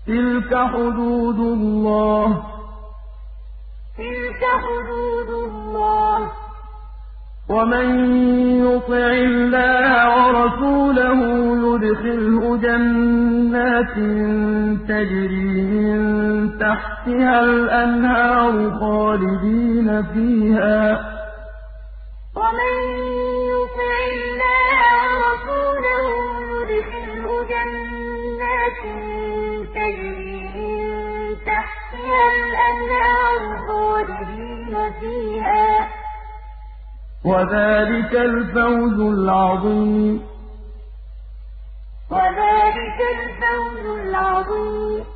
تِلْكَ حُدُودُ اللَّهِ ۚ وَمَن يُطِعِ اللَّهَ وَرَسُولَهُ يُدْخِلْهُ جَنَّاتٍ تَجْرِي مِن تَحْتِهَا الْأَنْهَارُ خَالِدِينَ فِيهَا ۚ وَمَن يُطِعِ اللَّهَ وَرَسُولَهُ يُدْخِلْهُ جَنَّاتٍ تَجْرِي مِن تَحْتِهَا الْأَنْهَارُ خَالِدِينَ فِيهَا ۚ وَذَٰلِكَ الْفَوْزُ الْعَظِيمُ